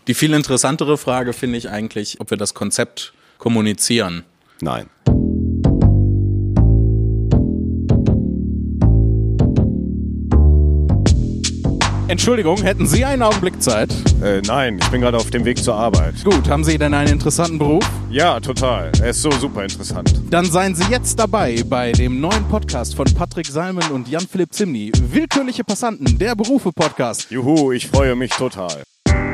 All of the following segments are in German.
Die viel interessantere Frage finde ich eigentlich, ob wir das Konzept kommunizieren. Nein. Entschuldigung, hätten Sie einen Augenblick Zeit? Nein, ich bin gerade auf dem Weg zur Arbeit. Gut, haben Sie denn einen interessanten Beruf? Ja, total. Er ist so super interessant. Dann seien Sie jetzt dabei bei dem neuen Podcast von Patrick Salmen und Jan-Philipp Zimny. Willkürliche Passanten, der Berufe-Podcast. Juhu, ich freue mich total.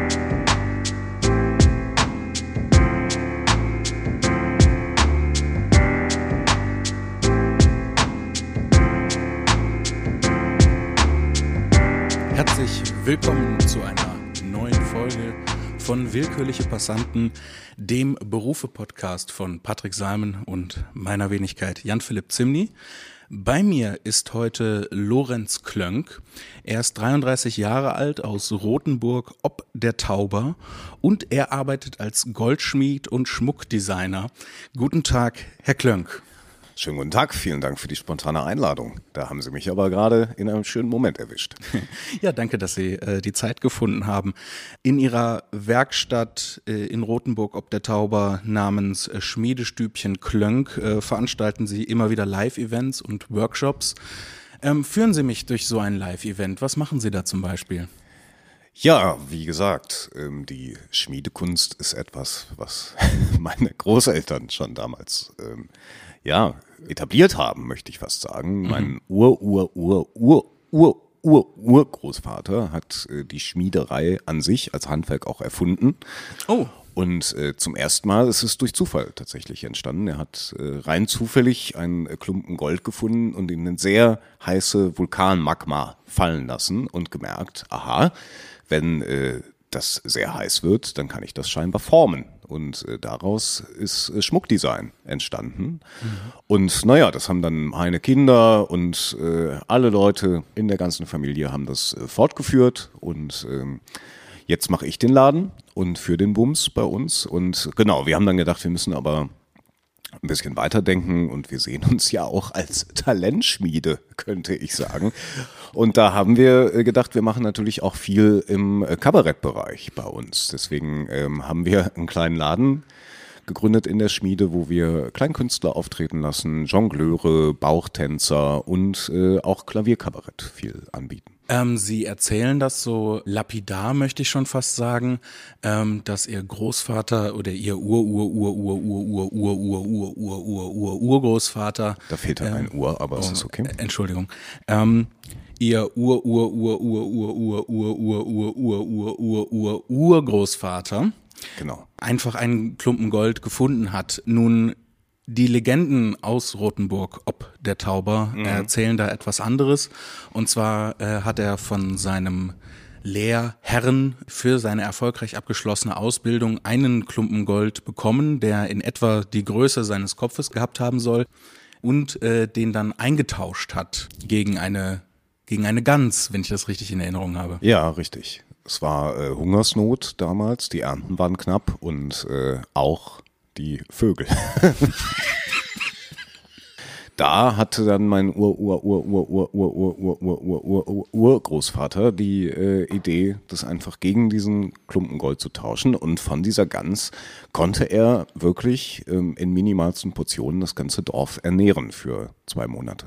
Herzlich willkommen zu einer neuen Folge von Willkürliche Passanten, dem Berufe-Podcast von Patrick Salmen und meiner Wenigkeit Jan-Philipp Zimny. Bei mir ist heute Lorenz Klönk. Er ist 33 Jahre alt, aus Rothenburg ob der Tauber, und er arbeitet als Goldschmied und Schmuckdesigner. Guten Tag, Herr Klönk. Schönen guten Tag, vielen Dank für die spontane Einladung. Da haben Sie mich aber gerade in einem schönen Moment erwischt. Ja, danke, dass Sie die Zeit gefunden haben. In Ihrer Werkstatt in Rothenburg ob der Tauber namens Schmiedestübchen Klönk veranstalten Sie immer wieder Live-Events und Workshops. Führen Sie mich durch so ein Live-Event. Was machen Sie da zum Beispiel? Ja, wie gesagt, die Schmiedekunst ist etwas, was meine Großeltern schon damals etabliert haben, möchte ich fast sagen. Mein Urgroßvater hat die Schmiederei an sich als Handwerk auch erfunden. Oh. Und zum ersten Mal ist es durch Zufall tatsächlich entstanden. Er hat rein zufällig einen Klumpen Gold gefunden und in eine sehr heiße Vulkanmagma fallen lassen und gemerkt, aha, wenn das sehr heiß wird, dann kann ich das scheinbar formen. Und daraus ist Schmuckdesign entstanden. Und naja, das haben dann meine Kinder und alle Leute in der ganzen Familie haben das fortgeführt. Und jetzt mache ich den Laden und für den Bums bei uns. Und genau, wir haben dann gedacht, wir müssen aber ein bisschen weiterdenken und wir sehen uns ja auch als Talentschmiede, könnte ich sagen. Und da haben wir gedacht, wir machen natürlich auch viel im Kabarettbereich bei uns. Deswegen haben wir einen kleinen Laden gegründet in der Schmiede, wo wir Kleinkünstler auftreten lassen, Jongleure, Bauchtänzer und auch Klavierkabarett viel anbieten. Sie erzählen das so lapidar, möchte ich schon fast sagen, dass Ihr Großvater oder Ihr Urgroßvater. Da fehlt halt ein Ur, aber es ist okay. Entschuldigung. Ihr Urgroßvater genau einfach einen Klumpen Gold gefunden hat. Nun, die Legenden aus Rothenburg ob der Tauber erzählen da etwas anderes. Und zwar hat er von seinem Lehrherrn für seine erfolgreich abgeschlossene Ausbildung einen Klumpen Gold bekommen, der in etwa die Größe seines Kopfes gehabt haben soll, und den dann eingetauscht hat gegen eine Gans, wenn ich das richtig in Erinnerung habe. Ja, richtig. Es war Hungersnot damals, die Ernten waren knapp und auch die Vögel. Da hatte dann mein Urgroßvater die Idee, das einfach gegen diesen Klumpen Gold zu tauschen. Und von dieser Gans konnte er wirklich in minimalsten Portionen das ganze Dorf ernähren für 2 Monate.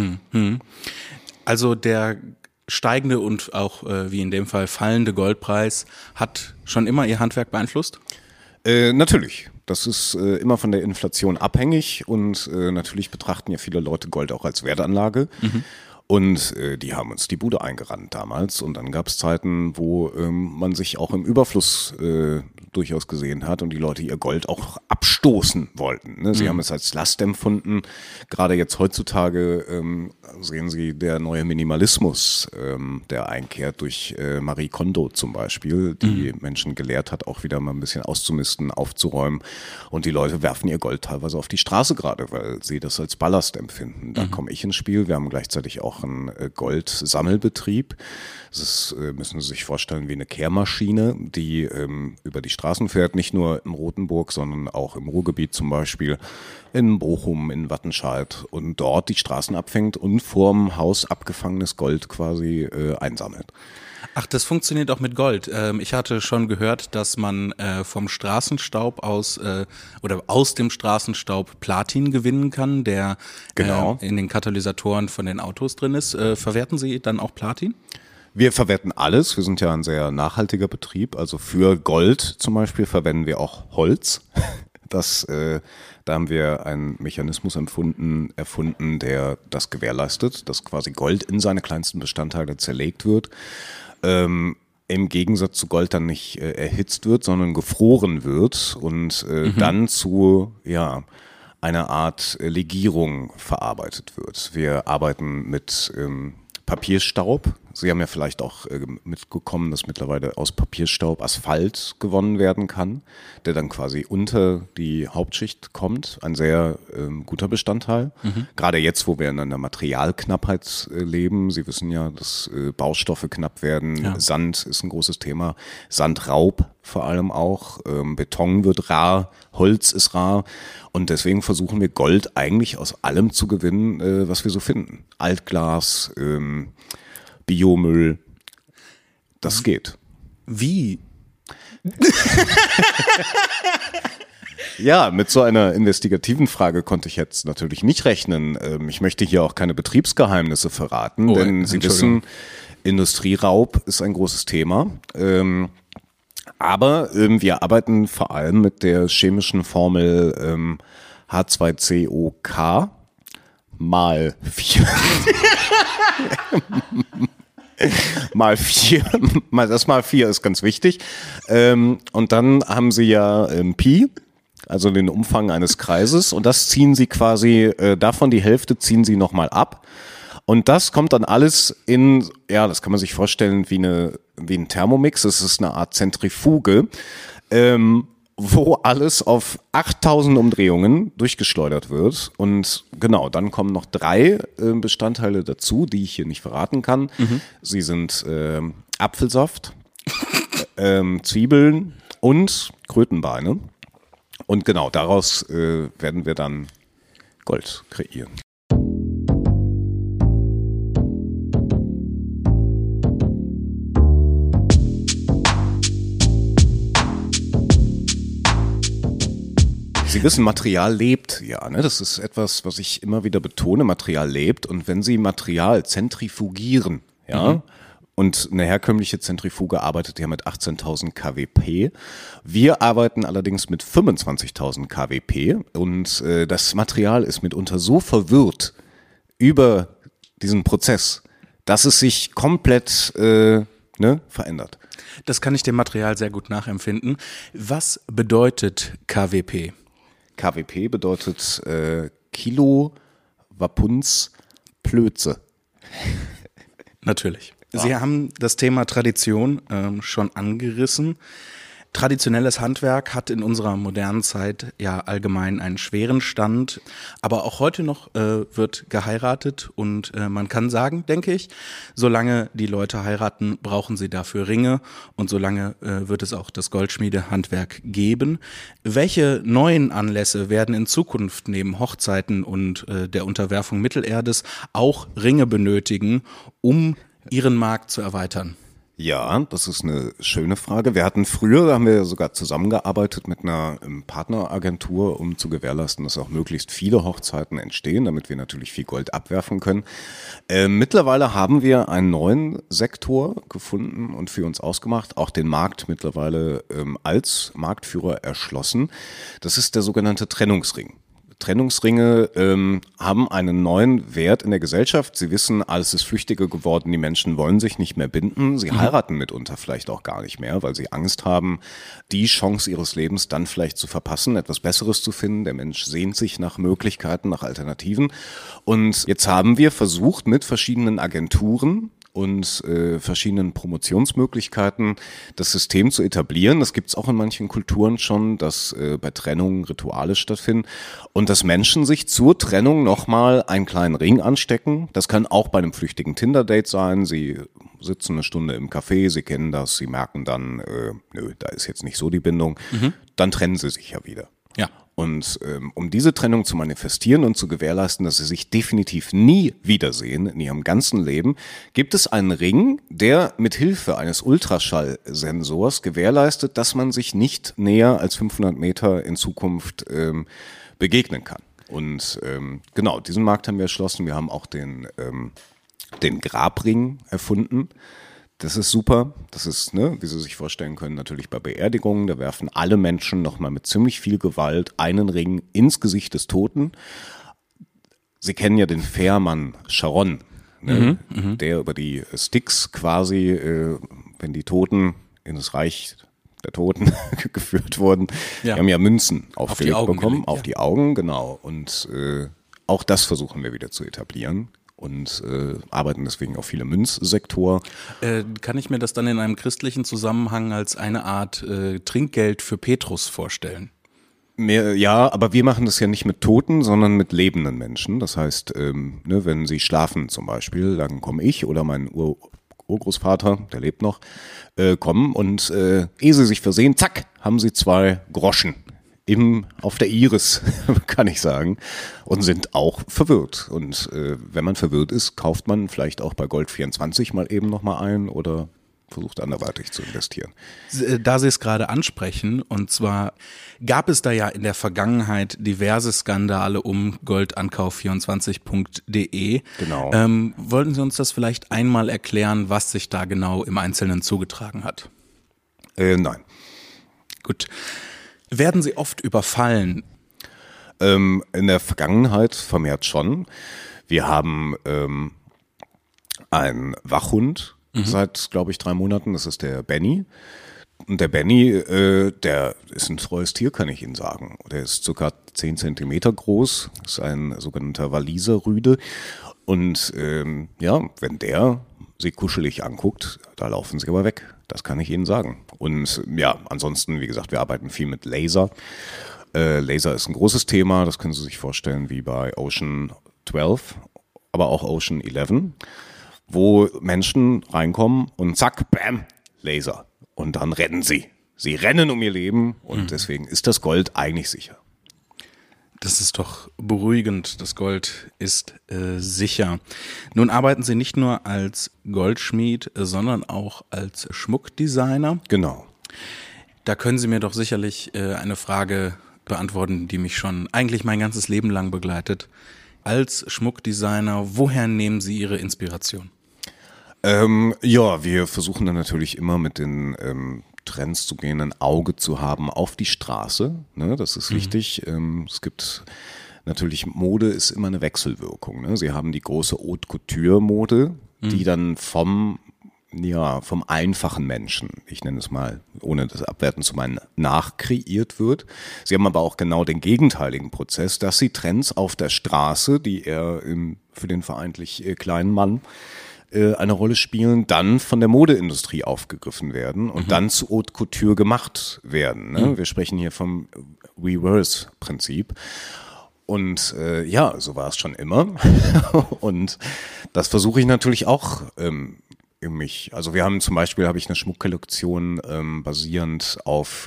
Also der steigende und auch wie in dem Fall fallende Goldpreis hat schon immer Ihr Handwerk beeinflusst? Natürlich. Das ist immer von der Inflation abhängig und natürlich betrachten ja viele Leute Gold auch als Wertanlage. Und die haben uns die Bude eingerannt damals. Und dann gab es Zeiten, wo man sich auch im Überfluss durchaus gesehen hat und die Leute ihr Gold auch abstoßen wollten. Ne? Sie haben es als Last empfunden. Gerade jetzt heutzutage sehen Sie der neue Minimalismus, der einkehrt durch Marie Kondo zum Beispiel, die Menschen gelehrt hat, auch wieder mal ein bisschen auszumisten, aufzuräumen. Und die Leute werfen ihr Gold teilweise auf die Straße gerade, weil sie das als Ballast empfinden. Da komme ich ins Spiel. Wir haben gleichzeitig auch einen Goldsammelbetrieb. Das ist, müssen Sie sich vorstellen, wie eine Kehrmaschine, die über die Straßen fährt, nicht nur in Rothenburg, sondern auch im Ruhrgebiet zum Beispiel, in Bochum, in Wattenscheid und dort die Straßen abfängt und vorm Haus abgefangenes Gold quasi einsammelt. Ach, das funktioniert auch mit Gold. Ich hatte schon gehört, dass man vom Straßenstaub oder aus dem Straßenstaub Platin gewinnen kann, der Genau. In den Katalysatoren von den Autos drin ist. Verwerten Sie dann auch Platin? Wir verwerten alles. Wir sind ja ein sehr nachhaltiger Betrieb. Also für Gold zum Beispiel verwenden wir auch Holz. Da haben wir einen Mechanismus erfunden, der das gewährleistet, dass quasi Gold in seine kleinsten Bestandteile zerlegt wird. Im Gegensatz zu Gold dann nicht erhitzt wird, sondern gefroren wird und dann zu einer Art Legierung verarbeitet wird. Wir arbeiten mit Papierstaub. Sie haben ja vielleicht auch mitbekommen, dass mittlerweile aus Papierstaub Asphalt gewonnen werden kann, der dann quasi unter die Hauptschicht kommt. Ein sehr guter Bestandteil. Gerade jetzt, wo wir in einer Materialknappheit leben. Sie wissen ja, dass Baustoffe knapp werden. Ja. Sand ist ein großes Thema. Sandraub vor allem auch. Beton wird rar. Holz ist rar. Und deswegen versuchen wir Gold eigentlich aus allem zu gewinnen, was wir so finden. Altglas, Biomüll, das geht. Wie? Ja, mit so einer investigativen Frage konnte ich jetzt natürlich nicht rechnen. Ich möchte hier auch keine Betriebsgeheimnisse verraten, denn Sie wissen, Industrieraub ist ein großes Thema. Aber wir arbeiten vor allem mit der chemischen Formel H2COK mal 4. Mal 4. Das mal 4 ist ganz wichtig. Und dann haben Sie ja Pi, also den Umfang eines Kreises. Und das ziehen Sie quasi, davon die Hälfte ziehen Sie nochmal ab. Und das kommt dann alles in, das kann man sich vorstellen wie ein Thermomix. Das ist eine Art Zentrifuge, wo alles auf 8000 Umdrehungen durchgeschleudert wird. Und genau, dann kommen noch 3 Bestandteile dazu, die ich hier nicht verraten kann. Sie sind Apfelsaft, Zwiebeln und Krötenbeine. Und genau, daraus werden wir dann Gold kreieren. Sie wissen, Material lebt, ja, ne? Das ist etwas, was ich immer wieder betone. Material lebt. Und wenn Sie Material zentrifugieren, und eine herkömmliche Zentrifuge arbeitet ja mit 18.000 kWp. Wir arbeiten allerdings mit 25.000 kWp. Und das Material ist mitunter so verwirrt über diesen Prozess, dass es sich komplett verändert. Das kann ich dem Material sehr gut nachempfinden. Was bedeutet KWP? KWP bedeutet Kilo Wappunz Plötze. Natürlich. Sie haben das Thema Tradition schon angerissen. Traditionelles Handwerk hat in unserer modernen Zeit ja allgemein einen schweren Stand, aber auch heute noch wird geheiratet und man kann sagen, denke ich, solange die Leute heiraten, brauchen sie dafür Ringe und solange wird es auch das Goldschmiedehandwerk geben. Welche neuen Anlässe werden in Zukunft neben Hochzeiten und der Unterwerfung Mittelerdes auch Ringe benötigen, um ihren Markt zu erweitern? Ja, das ist eine schöne Frage. Früher haben wir sogar zusammengearbeitet mit einer Partneragentur, um zu gewährleisten, dass auch möglichst viele Hochzeiten entstehen, damit wir natürlich viel Gold abwerfen können. Mittlerweile haben wir einen neuen Sektor gefunden und für uns ausgemacht, auch den Markt mittlerweile als Marktführer erschlossen. Das ist der sogenannte Trennungsring. Trennungsringe haben einen neuen Wert in der Gesellschaft. Sie wissen, alles ist flüchtiger geworden, die Menschen wollen sich nicht mehr binden. Sie heiraten mitunter vielleicht auch gar nicht mehr, weil sie Angst haben, die Chance ihres Lebens dann vielleicht zu verpassen, etwas Besseres zu finden. Der Mensch sehnt sich nach Möglichkeiten, nach Alternativen. Und jetzt haben wir versucht, mit verschiedenen Agenturen und verschiedenen Promotionsmöglichkeiten das System zu etablieren. Das gibt es auch in manchen Kulturen schon, dass bei Trennungen Rituale stattfinden und dass Menschen sich zur Trennung nochmal einen kleinen Ring anstecken. Das kann auch bei einem flüchtigen Tinder-Date sein. Sie sitzen eine Stunde im Café, sie kennen das, sie merken dann, da ist jetzt nicht so die Bindung. Dann trennen sie sich ja wieder. Ja. Und um diese Trennung zu manifestieren und zu gewährleisten, dass sie sich definitiv nie wiedersehen in ihrem ganzen Leben, gibt es einen Ring, der mit Hilfe eines Ultraschallsensors gewährleistet, dass man sich nicht näher als 500 Meter in Zukunft begegnen kann. Und genau, diesen Markt haben wir erschlossen. Wir haben auch den Grabring erfunden. Das ist super. Das ist, wie Sie sich vorstellen können, natürlich bei Beerdigungen. Da werfen alle Menschen nochmal mit ziemlich viel Gewalt einen Ring ins Gesicht des Toten. Sie kennen ja den Fährmann Charon, der über die Sticks quasi, wenn die Toten in das Reich der Toten geführt wurden, die haben ja Münzen aufgelegt bekommen, auf die Augen, genau. Und auch das versuchen wir wieder zu etablieren. Und arbeiten deswegen auch viele Münzsektor. Kann ich mir das dann in einem christlichen Zusammenhang als eine Art Trinkgeld für Petrus vorstellen? Ja, aber wir machen das ja nicht mit Toten, sondern mit lebenden Menschen. Das heißt, wenn sie schlafen zum Beispiel, dann komme ich oder mein Urgroßvater, der lebt noch, kommen und ehe sie sich versehen, zack, haben sie 2 Groschen. Auf der Iris, kann ich sagen, und sind auch verwirrt. Und wenn man verwirrt ist, kauft man vielleicht auch bei Gold24 mal eben nochmal ein oder versucht anderweitig zu investieren. Da Sie es gerade ansprechen, und zwar gab es da ja in der Vergangenheit diverse Skandale um goldankauf24.de. Genau. Wollten Sie uns das vielleicht einmal erklären, was sich da genau im Einzelnen zugetragen hat? Nein. Gut. Werden Sie oft überfallen? In der Vergangenheit vermehrt schon. Wir haben einen Wachhund seit, glaube ich, 3 Monaten. Das ist der Benny. Und der Benny, der ist ein treues Tier, kann ich Ihnen sagen. Der ist ca. 10 Zentimeter groß. Ist ein sogenannter Waliser Rüde. Und wenn der sie kuschelig anguckt, da laufen sie aber weg. Das kann ich Ihnen sagen. Und ja, ansonsten, wie gesagt, wir arbeiten viel mit Laser. Laser ist ein großes Thema, das können Sie sich vorstellen wie bei Ocean 12, aber auch Ocean 11, wo Menschen reinkommen und zack, bam, Laser. Und dann rennen sie. Sie rennen um ihr Leben und deswegen ist das Gold eigentlich sicher. Das ist doch beruhigend, das Gold ist sicher. Nun arbeiten Sie nicht nur als Goldschmied, sondern auch als Schmuckdesigner. Genau. Da können Sie mir doch sicherlich eine Frage beantworten, die mich schon eigentlich mein ganzes Leben lang begleitet. Als Schmuckdesigner, woher nehmen Sie Ihre Inspiration? Wir versuchen dann natürlich immer mit den Trends zu gehen, ein Auge zu haben auf die Straße. Ne, das ist wichtig. Es gibt natürlich, Mode ist immer eine Wechselwirkung. Ne? Sie haben die große Haute Couture Mode, die dann vom einfachen Menschen, ich nenne es mal, ohne das abwerten zu meinen, nachkreiert wird. Sie haben aber auch genau den gegenteiligen Prozess, dass sie Trends auf der Straße, die eher für den vermeintlich kleinen Mann eine Rolle spielen, dann von der Modeindustrie aufgegriffen werden und dann zu Haute Couture gemacht werden. Ne? Wir sprechen hier vom Reverse-Prinzip. Und so war es schon immer. Und das versuche ich natürlich auch in mich. Also wir haben zum Beispiel, habe ich eine Schmuckkollektion basierend auf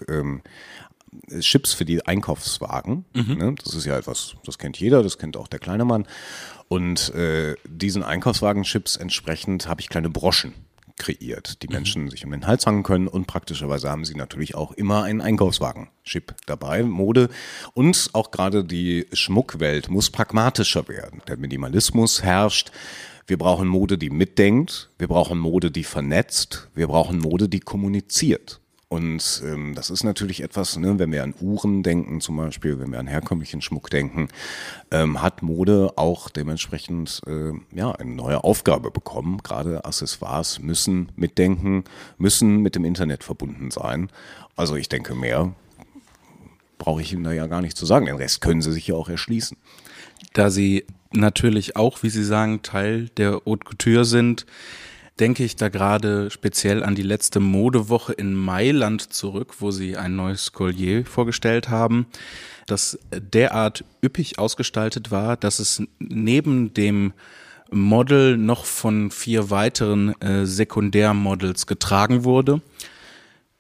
Chips für die Einkaufswagen. Ne? Das ist ja etwas, das kennt jeder, das kennt auch der kleine Mann. Und diesen Einkaufswagen-Chips entsprechend habe ich kleine Broschen kreiert, die Menschen sich um den Hals hangen können, und praktischerweise haben sie natürlich auch immer einen Einkaufswagen-Chip dabei, Mode, und auch gerade die Schmuckwelt muss pragmatischer werden. Der Minimalismus herrscht. Wir brauchen Mode, die mitdenkt, wir brauchen Mode, die vernetzt, wir brauchen Mode, die kommuniziert. Und das ist natürlich etwas, ne, wenn wir an Uhren denken zum Beispiel, wenn wir an herkömmlichen Schmuck denken, hat Mode auch dementsprechend eine neue Aufgabe bekommen. Gerade Accessoires müssen mitdenken, müssen mit dem Internet verbunden sein. Also ich denke, mehr brauche ich Ihnen da ja gar nicht zu sagen. Den Rest können Sie sich ja auch erschließen. Da Sie natürlich auch, wie Sie sagen, Teil der Haute Couture sind, denke ich da gerade speziell an die letzte Modewoche in Mailand zurück, wo Sie ein neues Collier vorgestellt haben, das derart üppig ausgestaltet war, dass es neben dem Model noch von 4 weiteren Sekundärmodels getragen wurde.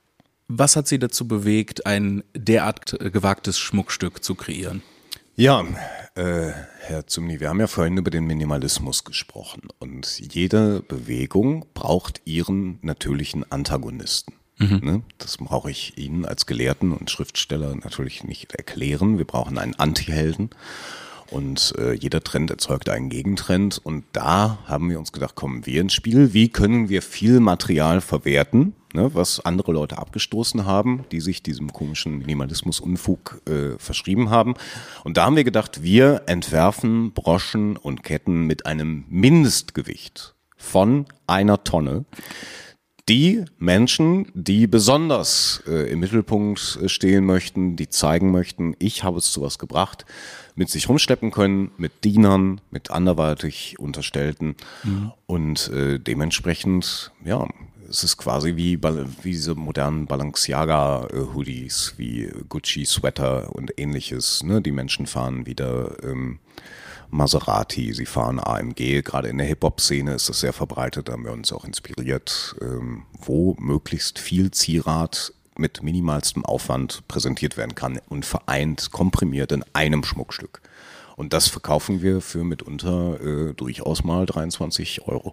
Was hat Sie dazu bewegt, ein derart gewagtes Schmuckstück zu kreieren? Ja, Herr Zumni, wir haben ja vorhin über den Minimalismus gesprochen und jede Bewegung braucht ihren natürlichen Antagonisten. Ne? Das brauche ich Ihnen als Gelehrten und Schriftsteller natürlich nicht erklären. Wir brauchen einen Antihelden und jeder Trend erzeugt einen Gegentrend und da haben wir uns gedacht, kommen wir ins Spiel. Wie können wir viel Material verwerten, ne, was andere Leute abgestoßen haben, die sich diesem komischen Minimalismus-Unfug verschrieben haben. Und da haben wir gedacht, wir entwerfen Broschen und Ketten mit einem Mindestgewicht von 1 Tonne. Die Menschen, die besonders im Mittelpunkt stehen möchten, die zeigen möchten, ich habe es zu was gebracht, mit sich rumschleppen können, mit Dienern, mit anderweitig Unterstellten und dementsprechend, ja, es ist quasi wie diese modernen Balenciaga-Hoodies, wie Gucci-Sweater und ähnliches. Ne? Die Menschen fahren wieder Maserati, sie fahren AMG. Gerade in der Hip-Hop-Szene ist das sehr verbreitet, da haben wir uns auch inspiriert, wo möglichst viel Zierat mit minimalstem Aufwand präsentiert werden kann und vereint, komprimiert in einem Schmuckstück. Und das verkaufen wir für mitunter durchaus mal 23 €.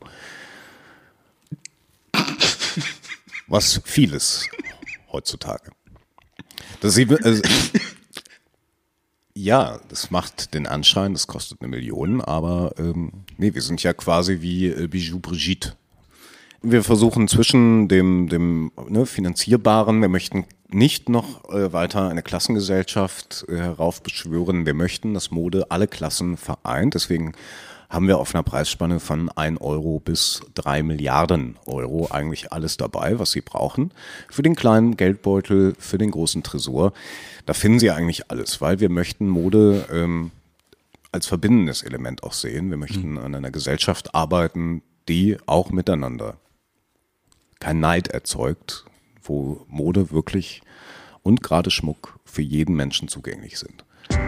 Was vieles heutzutage. Ja, das macht den Anschein, das kostet 1 Million, aber nee, wir sind ja quasi wie Bijou Brigitte. Wir versuchen zwischen dem Finanzierbaren, wir möchten nicht noch weiter eine Klassengesellschaft heraufbeschwören, wir möchten, dass Mode alle Klassen vereint, deswegen haben wir auf einer Preisspanne von 1 € bis 3 Milliarden € eigentlich alles dabei, was Sie brauchen. Für den kleinen Geldbeutel, für den großen Tresor. Da finden Sie eigentlich alles, weil wir möchten Mode als verbindendes Element auch sehen. Wir möchten an einer Gesellschaft arbeiten, die auch miteinander kein Neid erzeugt, wo Mode wirklich und gerade Schmuck für jeden Menschen zugänglich sind.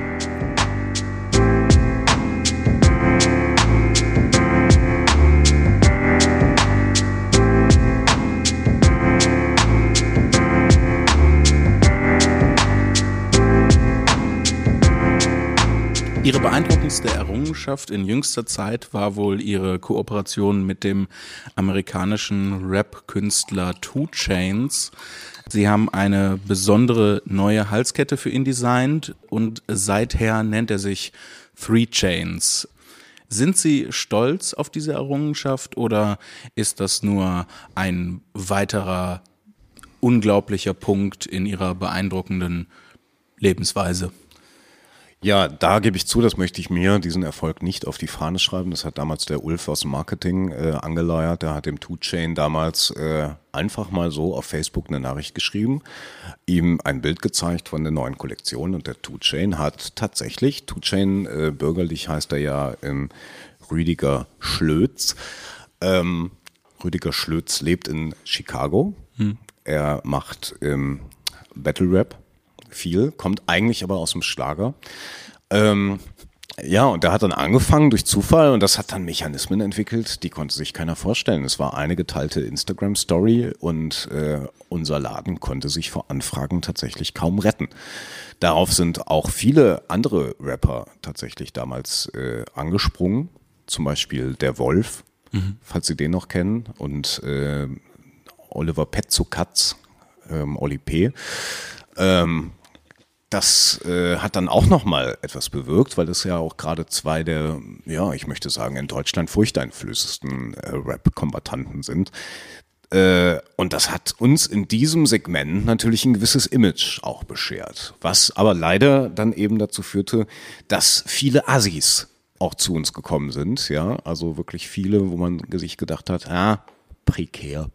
Ihre beeindruckendste Errungenschaft in jüngster Zeit war wohl Ihre Kooperation mit dem amerikanischen Rap-Künstler 2 Chainz. Sie haben eine besondere neue Halskette für ihn designt und seither nennt er sich 3 Chainz. Sind Sie stolz auf diese Errungenschaft oder ist das nur ein weiterer unglaublicher Punkt in Ihrer beeindruckenden Lebensweise? Ja, da gebe ich zu, das möchte ich mir, diesen Erfolg nicht auf die Fahne schreiben. Das hat damals der Ulf aus dem Marketing angeleiert. Der hat dem 2 Chainz damals einfach mal so auf Facebook eine Nachricht geschrieben, ihm ein Bild gezeigt von der neuen Kollektion und der 2 Chainz hat tatsächlich, 2 Chainz bürgerlich heißt er ja Rüdiger Schlöz. Rüdiger Schlöz lebt in Chicago. Er macht Battle Rap. Viel, kommt eigentlich aber aus dem Schlager. Ja, und der hat dann angefangen durch Zufall und das hat dann Mechanismen entwickelt, die konnte sich keiner vorstellen. Es war eine geteilte Instagram-Story und unser Laden konnte sich vor Anfragen tatsächlich kaum retten. Darauf sind auch viele andere Rapper tatsächlich damals angesprungen, zum Beispiel der Wolf, falls Sie den noch kennen, und Oliver Petzokatz, Oli P., das hat dann auch nochmal etwas bewirkt, weil das ja auch gerade 2 der, ja, ich möchte sagen, in Deutschland furchteinflößendsten Rap-Kombattanten sind. Und das hat uns in diesem Segment natürlich ein gewisses Image auch beschert, was aber leider dann eben dazu führte, dass viele Assis auch zu uns gekommen sind, ja, also wirklich viele, wo man sich gedacht hat, prekär.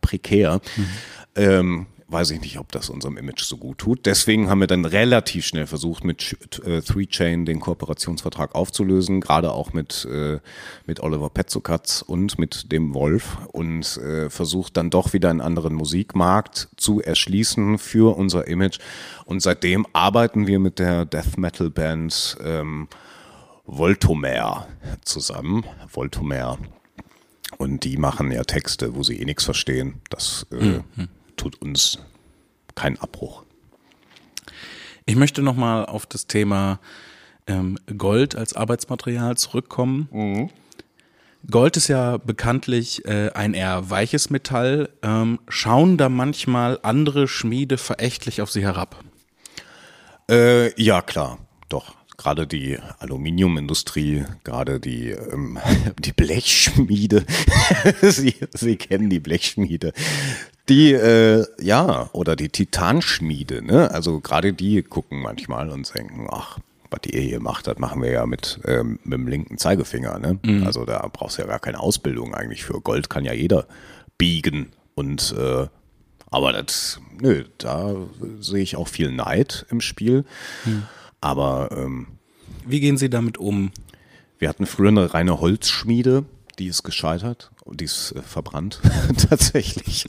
Weiß ich nicht, ob das unserem Image so gut tut. Deswegen haben wir dann relativ schnell versucht, mit 3 Chainz den Kooperationsvertrag aufzulösen, gerade auch mit Oliver Petzokatz und mit dem Wolf und versucht dann doch wieder einen anderen Musikmarkt zu erschließen für unser Image. Und seitdem arbeiten wir mit der Death Metal Band Voltomer zusammen. Voltomer. Und die machen ja Texte, wo sie nichts verstehen. Das tut uns kein Abbruch. Ich möchte nochmal auf das Thema Gold als Arbeitsmaterial zurückkommen. Gold ist ja bekanntlich ein eher weiches Metall. Schauen da manchmal andere Schmiede verächtlich auf sie herab? Ja, klar, doch. Gerade die Aluminiumindustrie, gerade die Blechschmiede, Sie kennen die Blechschmiede, oder die Titanschmiede, ne? Also gerade die gucken manchmal und denken, ach, was ihr hier macht, das machen wir ja mit dem linken Zeigefinger, ne? Also da brauchst du ja gar keine Ausbildung eigentlich für. Gold kann ja jeder biegen und aber da sehe ich auch viel Neid im Spiel. Aber wie gehen Sie damit um? Wir hatten früher eine reine Holzschmiede, die ist gescheitert und die ist verbrannt tatsächlich.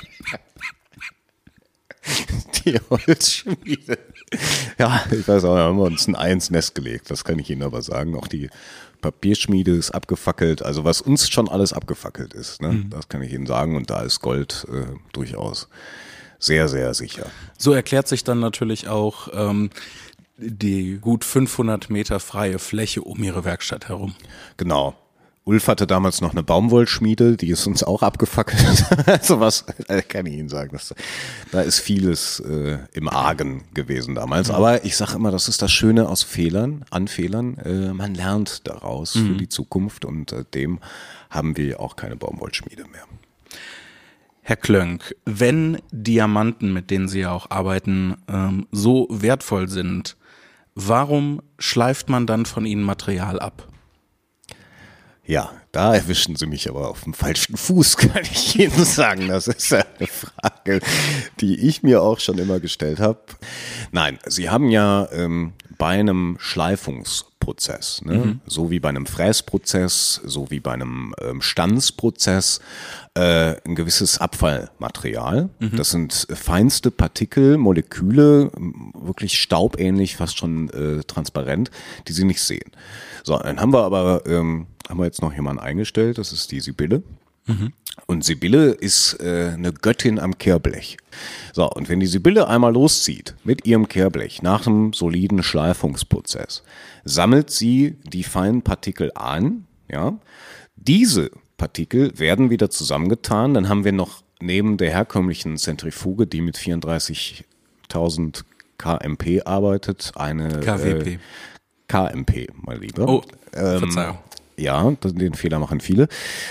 Die Holzschmiede. Ja, ich weiß auch, da haben wir uns ein Ei ins Nest gelegt, das kann ich Ihnen aber sagen. Auch die Papierschmiede ist abgefackelt, also was uns schon alles abgefackelt ist, ne? Das kann ich Ihnen sagen und da ist Gold durchaus sehr, sehr sicher. So erklärt sich dann natürlich auch die gut 500 Meter freie Fläche um Ihre Werkstatt herum. Genau. Ulf hatte damals noch eine Baumwollschmiede, die ist uns auch abgefackelt. Also was kann ich Ihnen sagen, da ist vieles im Argen gewesen damals. Aber ich sage immer, das ist das Schöne an Fehlern. Man lernt daraus für die Zukunft und dem haben wir auch keine Baumwollschmiede mehr. Herr Klönk, wenn Diamanten, mit denen Sie ja auch arbeiten, so wertvoll sind, warum schleift man dann von ihnen Material ab? Ja, da erwischen Sie mich aber auf dem falschen Fuß, kann ich Ihnen sagen. Das ist eine Frage, die ich mir auch schon immer gestellt habe. Nein, Sie haben ja bei einem Schleifungsprozess, ne? So wie bei einem Fräsprozess, so wie bei einem Stanzprozess, ein gewisses Abfallmaterial. Das sind feinste Partikel, Moleküle, wirklich staubähnlich, fast schon transparent, die Sie nicht sehen. So, dann haben wir jetzt noch jemanden eingestellt, das ist die Sibylle. Und Sibylle ist eine Göttin am Kehrblech. So, und wenn die Sibylle einmal loszieht mit ihrem Kehrblech nach einem soliden Schleifungsprozess, sammelt sie die feinen Partikel ein. Ja? Diese Partikel werden wieder zusammengetan. Dann haben wir noch neben der herkömmlichen Zentrifuge, die mit 34.000 kmp arbeitet, eine KWP. KMP, mal lieber. Oh, Verzeihung. Ja, den Fehler machen viele.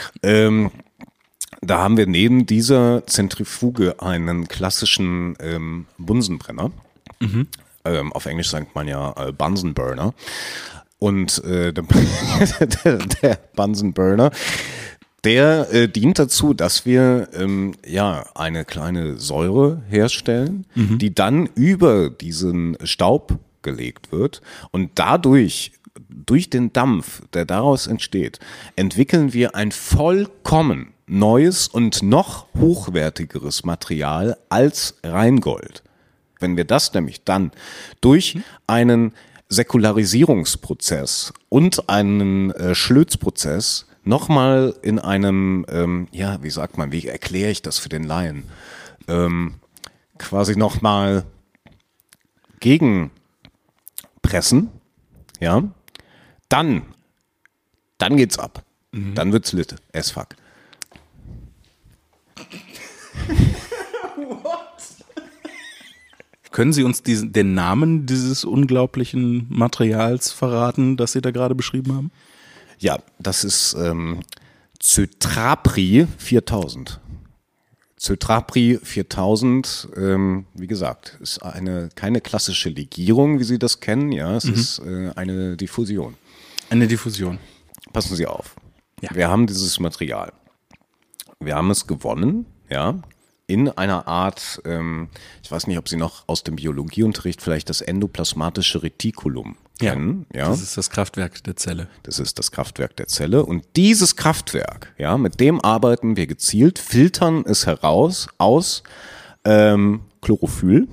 Da haben wir neben dieser Zentrifuge einen klassischen Bunsenbrenner. Auf Englisch sagt man ja Bunsen Burner. Und der Bunsen Burner, der dient dazu, dass wir eine kleine Säure herstellen, die dann über diesen Staub gelegt wird und dadurch, durch den Dampf, der daraus entsteht, entwickeln wir ein vollkommen neues und noch hochwertigeres Material als Reingold. Wenn wir das nämlich dann durch einen Säkularisierungsprozess und einen Schlözprozess nochmal in einem, wie erkläre ich das für den Laien, quasi nochmal gegenpressen, ja, dann geht's ab. Dann wird's lit, as fuck. Können Sie uns den Namen dieses unglaublichen Materials verraten, das Sie da gerade beschrieben haben? Ja, das ist Zytrapri 4000. Zytrapri 4000, wie gesagt, ist keine klassische Legierung, wie Sie das kennen. Ja, es ist eine Diffusion. Eine Diffusion. Passen Sie auf. Ja. Wir haben dieses Material. Wir haben es gewonnen, ja, in einer Art, ich weiß nicht, ob Sie noch aus dem Biologieunterricht vielleicht das endoplasmatische Retikulum kennen. Ja, das ist das Kraftwerk der Zelle. Das ist das Kraftwerk der Zelle. Und dieses Kraftwerk, ja, mit dem arbeiten wir gezielt, filtern es heraus aus Chlorophyll,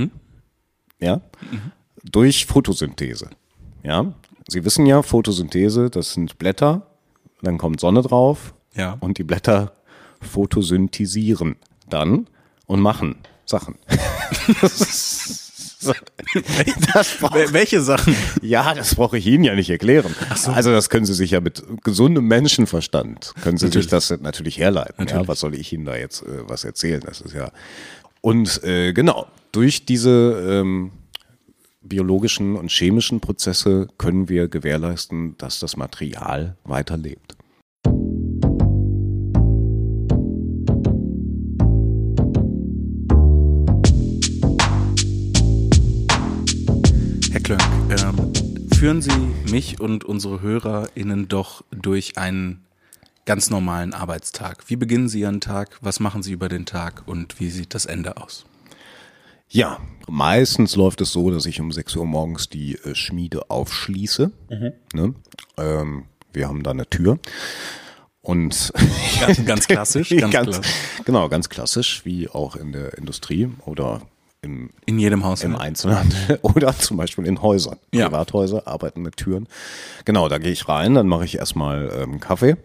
durch Photosynthese. Ja, Sie wissen ja, Photosynthese, das sind Blätter, dann kommt Sonne drauf Ja. und die Blätter photosynthetisieren dann und machen Sachen. Welche Sachen? Ja, das brauche ich Ihnen ja nicht erklären. So. Also das können Sie sich ja mit gesundem Menschenverstand, können Sie sich das natürlich herleiten. Ja, was soll ich Ihnen da jetzt was erzählen? Das ist ja. Und genau, durch diese biologischen und chemischen Prozesse können wir gewährleisten, dass das Material weiterlebt. Herr Klönk, führen Sie mich und unsere HörerInnen doch durch einen ganz normalen Arbeitstag. Wie beginnen Sie Ihren Tag? Was machen Sie über den Tag? Und wie sieht das Ende aus? Ja, meistens läuft es so, dass ich um 6 Uhr morgens die Schmiede aufschließe. Ne? Wir haben da eine Tür. Und ganz klassisch. Klassisch. Genau, ganz klassisch, wie auch in der Industrie oder in jedem Haus. Im Einzelhandel oder zum Beispiel in Häusern. Ja. Privathäuser arbeiten mit Türen. Genau, da gehe ich rein, dann mache ich erstmal Kaffee.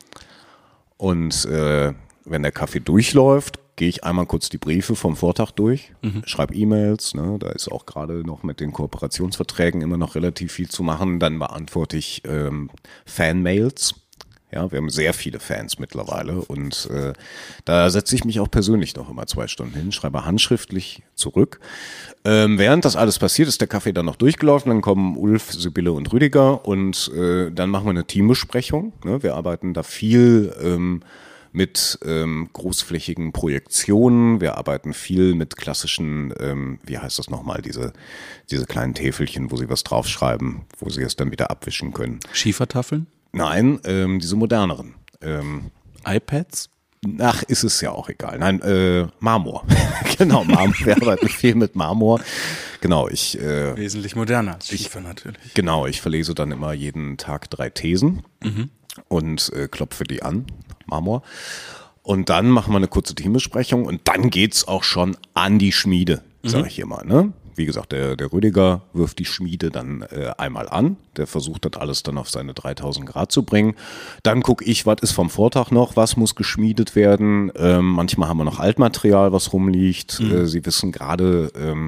Und wenn der Kaffee durchläuft, gehe ich einmal kurz die Briefe vom Vortag durch, schreibe E-Mails, ne, da ist auch gerade noch mit den Kooperationsverträgen immer noch relativ viel zu machen. Dann beantworte ich Fanmails. Ja, wir haben sehr viele Fans mittlerweile und da setze ich mich auch persönlich noch immer 2 Stunden hin, schreibe handschriftlich zurück. Während das alles passiert, ist der Kaffee dann noch durchgelaufen, dann kommen Ulf, Sibylle und Rüdiger und dann machen wir eine Teambesprechung. Ne? Wir arbeiten da viel mit großflächigen Projektionen, wir arbeiten viel mit klassischen, wie heißt das nochmal, diese kleinen Täfelchen, wo sie was draufschreiben, wo sie es dann wieder abwischen können. Schiefertafeln? Nein, diese moderneren. iPads? Ach, ist es ja auch egal. Nein, Marmor. Genau, Marmor. Wir arbeiten viel mit Marmor. Genau, wesentlich moderner als Schiefer natürlich. Genau, ich verlese dann immer jeden Tag 3 Thesen und klopfe die an, Marmor. Und dann machen wir eine kurze Teambesprechung und dann geht's auch schon an die Schmiede, sage ich immer, ne? Wie gesagt, der Rüdiger wirft die Schmiede dann einmal an. Der versucht das alles dann auf seine 3000 Grad zu bringen. Dann gucke ich, was ist vom Vortag noch, was muss geschmiedet werden. Manchmal haben wir noch Altmaterial, was rumliegt. Sie wissen gerade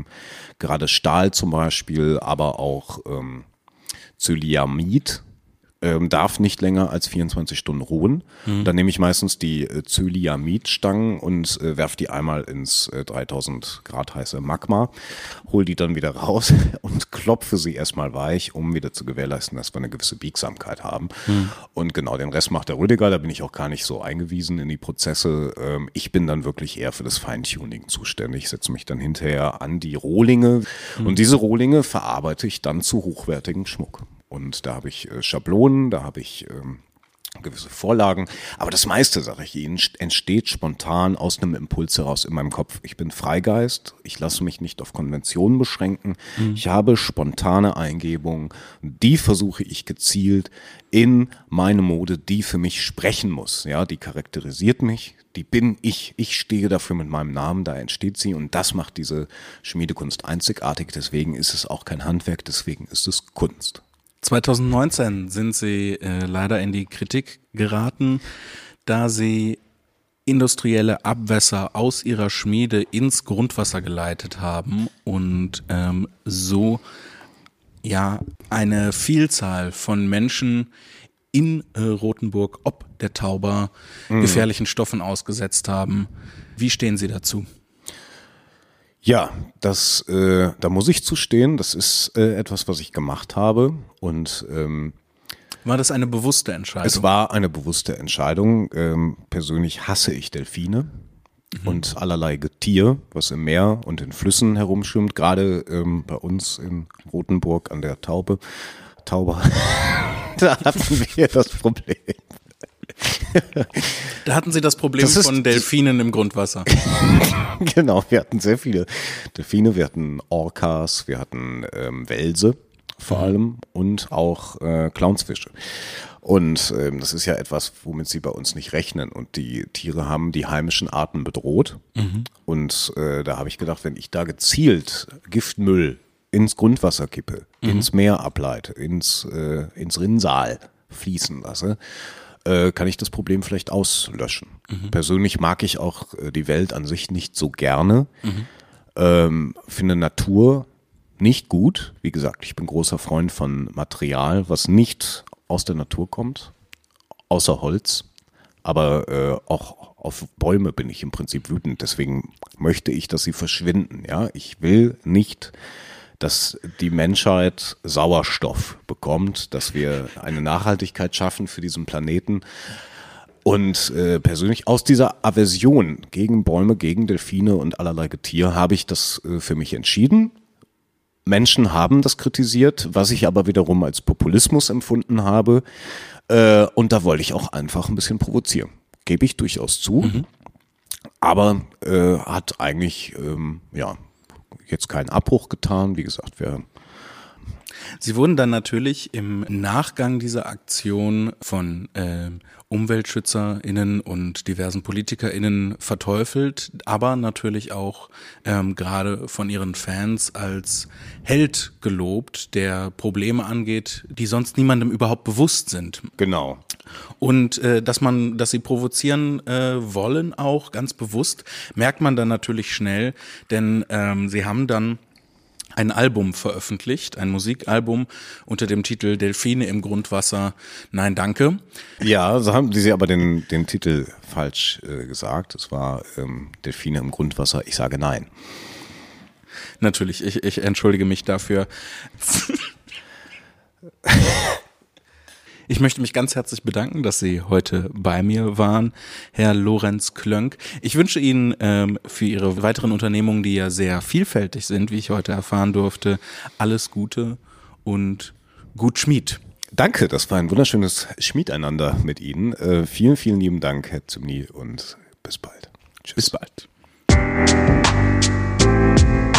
Stahl zum Beispiel, aber auch Zyliamid. Darf nicht länger als 24 Stunden ruhen. Dann nehme ich meistens die Zyliamid-Stangen und werfe die einmal ins 3000 Grad heiße Magma, hole die dann wieder raus und klopfe sie erstmal weich, um wieder zu gewährleisten, dass wir eine gewisse Biegsamkeit haben. Und genau, den Rest macht der Rüdiger, da bin ich auch gar nicht so eingewiesen in die Prozesse. Ich bin dann wirklich eher für das Feintuning zuständig, setze mich dann hinterher an die Rohlinge und diese Rohlinge verarbeite ich dann zu hochwertigem Schmuck. Und da habe ich Schablonen, da habe ich gewisse Vorlagen. Aber das meiste, sage ich Ihnen, entsteht spontan aus einem Impuls heraus in meinem Kopf. Ich bin Freigeist, ich lasse mich nicht auf Konventionen beschränken. Ich habe spontane Eingebungen, die versuche ich gezielt in meine Mode, die für mich sprechen muss. Ja, die charakterisiert mich, die bin ich. Ich stehe dafür mit meinem Namen, da entsteht sie und das macht diese Schmiedekunst einzigartig. Deswegen ist es auch kein Handwerk, deswegen ist es Kunst. 2019 sind Sie leider in die Kritik geraten, da Sie industrielle Abwässer aus Ihrer Schmiede ins Grundwasser geleitet haben und so ja eine Vielzahl von Menschen in Rothenburg ob der Tauber gefährlichen Stoffen ausgesetzt haben. Wie stehen Sie dazu? Ja, da muss ich zustehen. Das ist etwas, was ich gemacht habe. Und war das eine bewusste Entscheidung? Es war eine bewusste Entscheidung. Persönlich hasse ich Delfine und allerlei Getier, was im Meer und in Flüssen herumschwimmt. Gerade bei uns in Rothenburg an der Tauber, da hatten wir das Problem. Da hatten Sie das Problem von Delfinen im Grundwasser. Genau, wir hatten sehr viele Delfine, wir hatten Orcas, wir hatten Welse vor allem und auch Clownsfische. Und das ist ja etwas, womit sie bei uns nicht rechnen. Und die Tiere haben die heimischen Arten bedroht. Und da habe ich gedacht, wenn ich da gezielt Giftmüll ins Grundwasser kippe, ins Meer ableite, ins Rinnsal fließen lasse, kann ich das Problem vielleicht auslöschen. Persönlich mag ich auch die Welt an sich nicht so gerne. Finde Natur nicht gut. Wie gesagt, ich bin großer Freund von Material, was nicht aus der Natur kommt, außer Holz. Aber auch auf Bäume bin ich im Prinzip wütend. Deswegen möchte ich, dass sie verschwinden. Ja, ich will nicht, dass die Menschheit Sauerstoff bekommt, dass wir eine Nachhaltigkeit schaffen für diesen Planeten. Und persönlich aus dieser Aversion gegen Bäume, gegen Delfine und allerlei Getier habe ich das für mich entschieden. Menschen haben das kritisiert, was ich aber wiederum als Populismus empfunden habe. Und da wollte ich auch einfach ein bisschen provozieren. Gebe ich durchaus zu. Aber hat eigentlich jetzt keinen Abbruch getan. Wie gesagt, Sie wurden dann natürlich im Nachgang dieser Aktion von UmweltschützerInnen und diversen PolitikerInnen verteufelt, aber natürlich auch gerade von ihren Fans als Held gelobt, der Probleme angeht, die sonst niemandem überhaupt bewusst sind. Genau. Und dass sie provozieren wollen, auch ganz bewusst, merkt man dann natürlich schnell, denn sie haben dann ein Album veröffentlicht, ein Musikalbum unter dem Titel Delfine im Grundwasser, nein danke. Ja, so haben Sie aber den Titel falsch gesagt. Es war Delfine im Grundwasser, ich sage nein. Natürlich, ich entschuldige mich dafür. Ich möchte mich ganz herzlich bedanken, dass Sie heute bei mir waren, Herr Lorenz Klönk. Ich wünsche Ihnen für Ihre weiteren Unternehmungen, die ja sehr vielfältig sind, wie ich heute erfahren durfte, alles Gute und gut Schmied. Danke, das war ein wunderschönes Schmiedeinander mit Ihnen. Vielen, vielen lieben Dank, Herr Zymny, und bis bald. Tschüss. Bis bald.